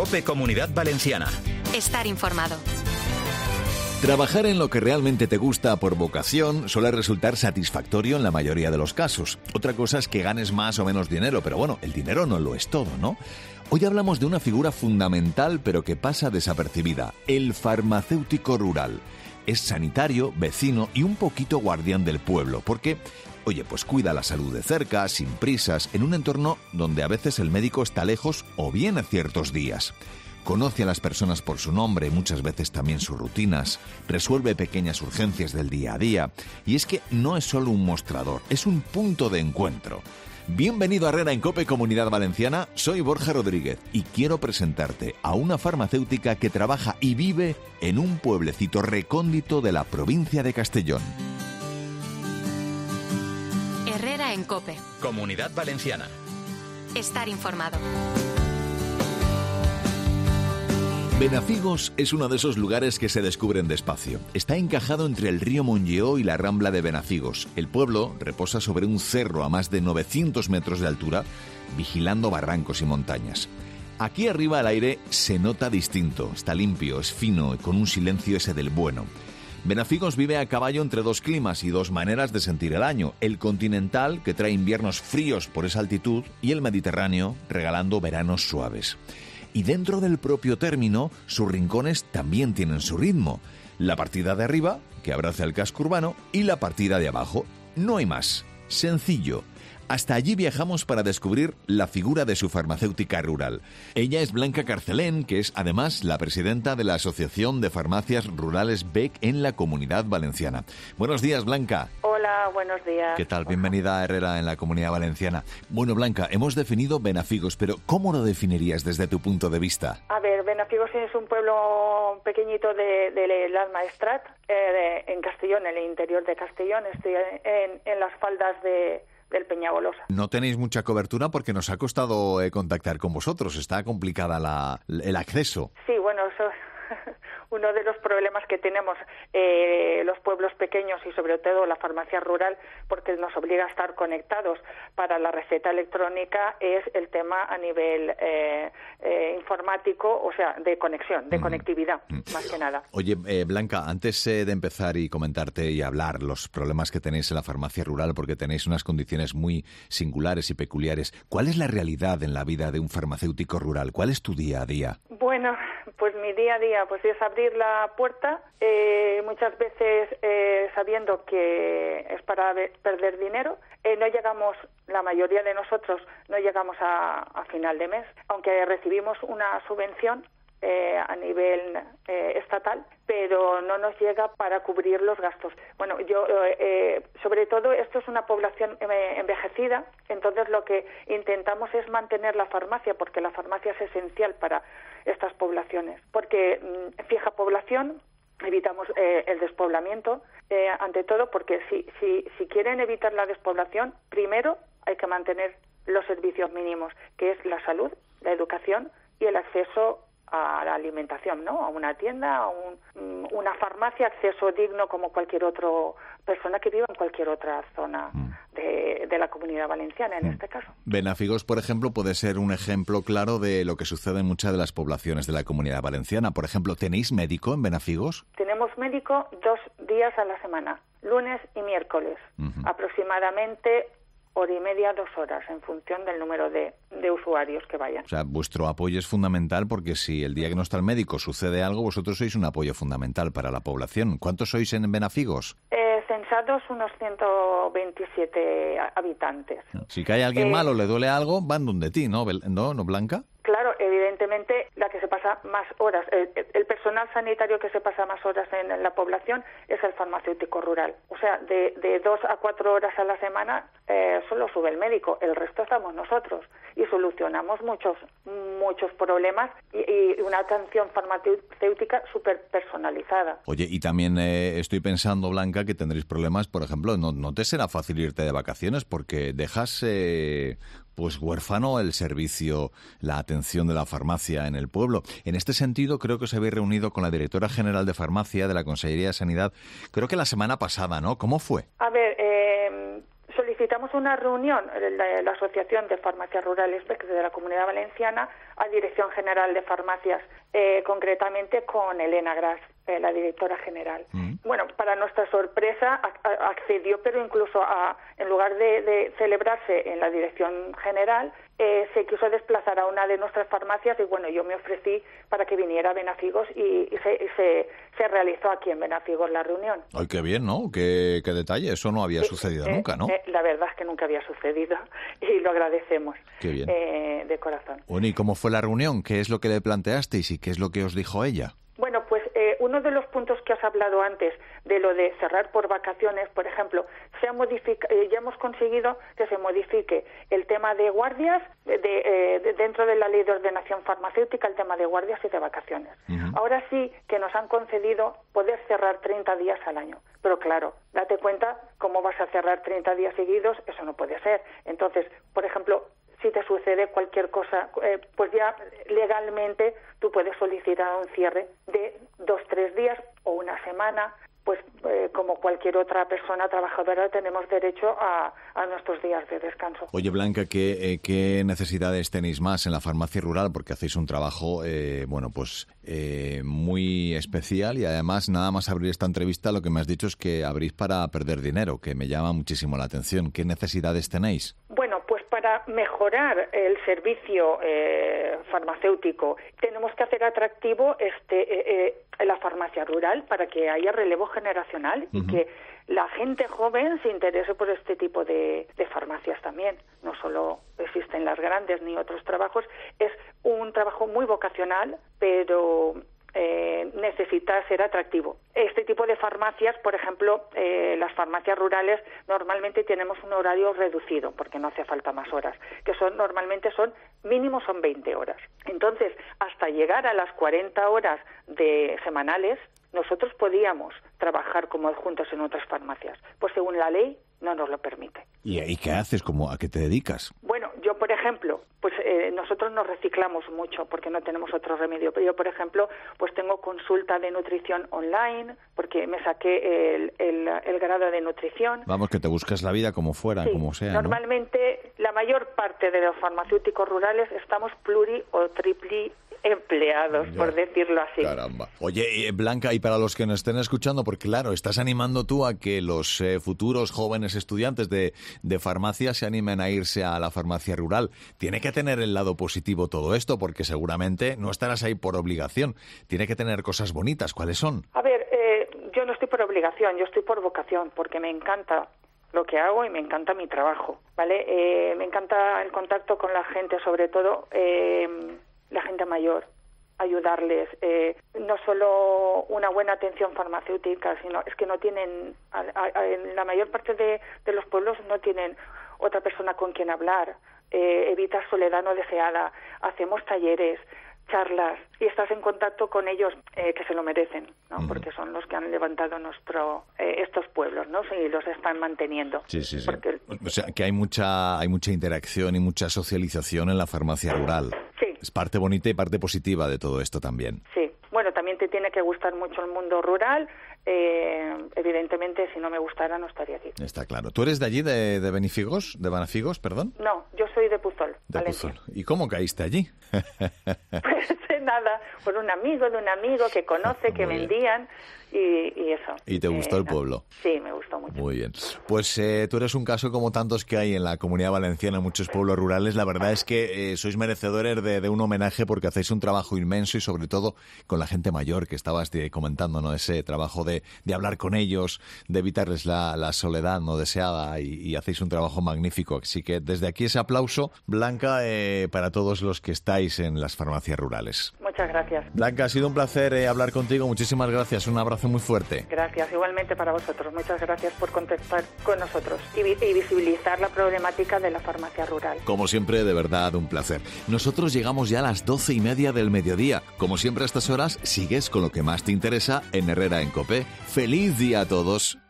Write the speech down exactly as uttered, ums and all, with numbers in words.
COPE Comunidad Valenciana. Estar informado. Trabajar en lo que realmente te gusta por vocación suele resultar satisfactorio en la mayoría de los casos. Otra cosa es que ganes más o menos dinero, pero bueno, el dinero no lo es todo, ¿no? Hoy hablamos de una figura fundamental pero que pasa desapercibida, el farmacéutico rural. Es sanitario, vecino y un poquito guardián del pueblo, porque, oye, pues cuida la salud de cerca, sin prisas, en un entorno donde a veces el médico está lejos o viene ciertos días. Conoce a las personas por su nombre, muchas veces también sus rutinas, resuelve pequeñas urgencias del día a día. Y es que no es solo un mostrador, es un punto de encuentro. Bienvenido a Herrera en COPE Comunidad Valenciana, soy Borja Rodríguez y quiero presentarte a una farmacéutica que trabaja y vive en un pueblecito recóndito de la provincia de Castellón. Herrera en COPE. Comunidad Valenciana. Estar informado. Benafigos es uno de esos lugares que se descubren despacio. Está encajado entre el río Monlleo y la rambla de Benafigos. El pueblo reposa sobre un cerro a más de novecientos metros de altura, vigilando barrancos y montañas. Aquí arriba el aire se nota distinto, está limpio, es fino y con un silencio ese del bueno. Benafigos vive a caballo entre dos climas y dos maneras de sentir el año. El continental, que trae inviernos fríos por esa altitud, y el mediterráneo, regalando veranos suaves. Y dentro del propio término, sus rincones también tienen su ritmo. La partida de arriba, que abraza el casco urbano, y la partida de abajo. No hay más. Sencillo. Hasta allí viajamos para descubrir la figura de su farmacéutica rural. Ella es Blanca Carcelén, que es además la presidenta de la Asociación de Farmacias Rurales B E C en la Comunidad Valenciana. Buenos días, Blanca. Hola, buenos días. ¿Qué tal? Bienvenida a Herrera en la Comunidad Valenciana. Bueno, Blanca, hemos definido Benafigos, pero ¿cómo lo definirías desde tu punto de vista? A ver, Benafigos es un pueblo pequeñito de, de, de Las Maestrat, eh, de, en Castellón, en el interior de Castellón. Estoy en, en las faldas de... del Peñagolosa. No tenéis mucha cobertura porque nos ha costado eh, contactar con vosotros. Está complicada la, el acceso. Sí, bueno, eso uno de los problemas que tenemos eh, los pueblos pequeños y sobre todo la farmacia rural, porque nos obliga a estar conectados para la receta electrónica, es el tema a nivel eh, eh, informático, o sea, de conexión, de mm. conectividad, mm. más que nada. Oye, eh, Blanca, antes eh, de empezar y comentarte y hablar los problemas que tenéis en la farmacia rural, porque tenéis unas condiciones muy singulares y peculiares, ¿cuál es la realidad en la vida de un farmacéutico rural? ¿Cuál es tu día a día? Bueno, pues mi día a día pues es abrir la puerta, eh, muchas veces eh, sabiendo que es para ver, perder dinero. Eh, no llegamos, la mayoría de nosotros no llegamos a, a final de mes, aunque recibimos una subvención eh, a nivel eh, estatal, pero no nos llega para cubrir los gastos. Bueno, yo eh, sobre todo esto es una población eh, envejecida, entonces lo que intentamos es mantener la farmacia, porque la farmacia es esencial para estas poblaciones, porque mmm, fija población, evitamos eh, el despoblamiento, eh, ante todo porque si, si, si quieren evitar la despoblación, primero hay que mantener los servicios mínimos, que es la salud, la educación y el acceso a la alimentación, ¿no? A una tienda, a un, una farmacia, acceso digno como cualquier otra persona que viva en cualquier otra zona mm. de, de la Comunidad Valenciana, en mm. este caso. Benafigos, por ejemplo, puede ser un ejemplo claro de lo que sucede en muchas de las poblaciones de la Comunidad Valenciana. Por ejemplo, ¿tenéis médico en Benafigos? Tenemos médico dos días a la semana, lunes y miércoles, uh-huh. aproximadamente hora y media, dos horas, en función del número de, de usuarios que vayan. O sea, vuestro apoyo es fundamental porque si el día que no está el médico sucede algo, vosotros sois un apoyo fundamental para la población. ¿Cuántos sois en Benafigos? Eh, censados unos ciento veintisiete habitantes. Si cae alguien eh, mal o le duele algo, van donde ti, ¿no, ¿no, no Blanca? Claro, evidentemente la que se pasa más horas, el, el personal sanitario que se pasa más horas en, en la población es el farmacéutico rural. O sea, de, de dos a cuatro horas a la semana eh, solo sube el médico, el resto estamos nosotros y solucionamos muchos muchos problemas y, y una atención farmacéutica súper personalizada. Oye, y también eh, estoy pensando, Blanca, que tendréis problemas, por ejemplo, no, no te será fácil irte de vacaciones porque dejas... Eh, pues huérfano el servicio, la atención de la farmacia en el pueblo. En este sentido, creo que os habéis reunido con la directora general de farmacia de la Consellería de Sanidad, creo que la semana pasada, ¿no? ¿Cómo fue? A ver, eh, solicitamos solicitamos una reunión, la, la Asociación de Farmacias Rurales de la Comunidad Valenciana, a Dirección General de Farmacias, eh, concretamente con Elena Gras, eh, la directora general. Mm. Bueno, para nuestra sorpresa a, a, accedió, pero incluso a, en lugar de, de celebrarse en la Dirección General, eh, se quiso desplazar a una de nuestras farmacias y bueno, yo me ofrecí para que viniera a Benafigos y, y, se, y se, se realizó aquí en Benafigos la reunión. Ay, qué bien, ¿no? Qué, qué detalle, eso no había sí, sucedido eh, nunca, ¿no? Eh, la verdad es que nunca había sucedido y lo agradecemos. Qué bien. Eh, de corazón. Bueno, ¿y cómo fue la reunión? ¿Qué es lo que le planteasteis y qué es lo que os dijo ella? Bueno, pues eh, uno de los puntos que has hablado antes, de lo de cerrar por vacaciones, por ejemplo, se ha modific- eh, ya hemos conseguido que se modifique el tema de guardias de, de, eh, de, dentro de la Ley de Ordenación Farmacéutica, el tema de guardias y de vacaciones. Uh-huh. Ahora sí que nos han concedido poder cerrar treinta días al año. Pero claro, date cuenta cómo vas a cerrar treinta días seguidos, eso no puede ser. Entonces, por ejemplo, si te sucede cualquier cosa, eh, pues ya legalmente tú puedes solicitar un cierre de dos, tres días o una semana, pues eh, como cualquier otra persona trabajadora tenemos derecho a, a nuestros días de descanso. Oye, Blanca, ¿qué, eh, ¿qué necesidades tenéis más en la farmacia rural? Porque hacéis un trabajo, eh, bueno, pues eh, muy especial y además nada más abrir esta entrevista lo que me has dicho es que abrís para perder dinero, que me llama muchísimo la atención. ¿Qué necesidades tenéis? Bueno, pues para mejorar el servicio eh, farmacéutico tenemos que hacer atractivo este eh, eh, la farmacia rural para que haya relevo generacional uh-huh. y que la gente joven se interese por este tipo de, de farmacias también. No solo existen las grandes ni otros trabajos, es un trabajo muy vocacional, pero Eh, necesita ser atractivo. Este tipo de farmacias, por ejemplo, eh, las farmacias rurales normalmente tenemos un horario reducido porque no hace falta más horas, que son normalmente son mínimo son veinte horas. Entonces, hasta llegar a las cuarenta horas de semanales, nosotros podíamos trabajar como adjuntos en otras farmacias, pues según la ley no nos lo permite. ¿Y, y qué haces? ¿Cómo, ¿A qué te dedicas? Bueno, yo, por ejemplo, pues eh, nosotros nos reciclamos mucho porque no tenemos otro remedio. Pero yo, por ejemplo, pues tengo consulta de nutrición online porque me saqué el, el, el grado de nutrición. Vamos, que te buscas la vida como fuera, sí, como sea, normalmente, ¿no? La mayor parte de los farmacéuticos rurales estamos pluri o tripli empleados, ya, por decirlo así. Caramba. Oye, Blanca, y para los que nos estén escuchando, porque claro, estás animando tú a que los eh, futuros jóvenes estudiantes de, de farmacia se animen a irse a la farmacia rural. Tiene que tener el lado positivo todo esto, porque seguramente no estarás ahí por obligación. Tiene que tener cosas bonitas. ¿Cuáles son? A ver, eh, yo no estoy por obligación, yo estoy por vocación, porque me encanta lo que hago y me encanta mi trabajo, ¿vale? Eh, me encanta el contacto con la gente, sobre todo eh, la gente mayor, ayudarles, eh, no solo una buena atención farmacéutica, sino es que no tienen, a, a, en la mayor parte de, de los pueblos no tienen otra persona con quien hablar, eh, evitas soledad no deseada, hacemos talleres, charlas y estás en contacto con ellos eh, que se lo merecen, ¿no? Uh-huh. Porque son los que han levantado nuestro eh, estos pueblos, ¿no? Y los están manteniendo. Sí, sí, sí. Porque... O sea, que hay mucha hay mucha interacción y mucha socialización en la farmacia rural. Sí. Es parte bonita y parte positiva de todo esto también. Sí. Bueno, también te tiene que gustar mucho el mundo rural. Eh, evidentemente, si no me gustara, no estaría aquí. Está claro. ¿Tú eres de allí, de, de Benafigos? ¿De Benafigos, perdón? No, yo soy de Puzol, de Valencia. Puzol. ¿Y cómo caíste allí? Pues nada, por un amigo de un amigo que conoce, que vendían y, y eso. ¿Y te gustó eh, el pueblo? Sí, me gustó mucho. Muy bien. Pues eh, tú eres un caso como tantos que hay en la Comunidad Valenciana, en muchos pueblos rurales. La verdad es que eh, sois merecedores de, de un homenaje porque hacéis un trabajo inmenso y sobre todo con la gente mayor que estabas eh, comentando, ¿no? Ese trabajo de, de hablar con ellos, de evitarles la, la soledad no deseada y, y hacéis un trabajo magnífico. Así que desde aquí ese aplauso, Blanca, eh, para todos los que estáis en las farmacias rurales. Muchas gracias. Blanca, ha sido un placer eh, hablar contigo. Muchísimas gracias. Un abrazo muy fuerte. Gracias, igualmente para vosotros. Muchas gracias por contactar con nosotros y, vi- y visibilizar la problemática de la farmacia rural. Como siempre, de verdad, un placer. Nosotros llegamos ya a las doce y media del mediodía. Como siempre a estas horas, sigues con lo que más te interesa en Herrera en COPE. ¡Feliz día a todos!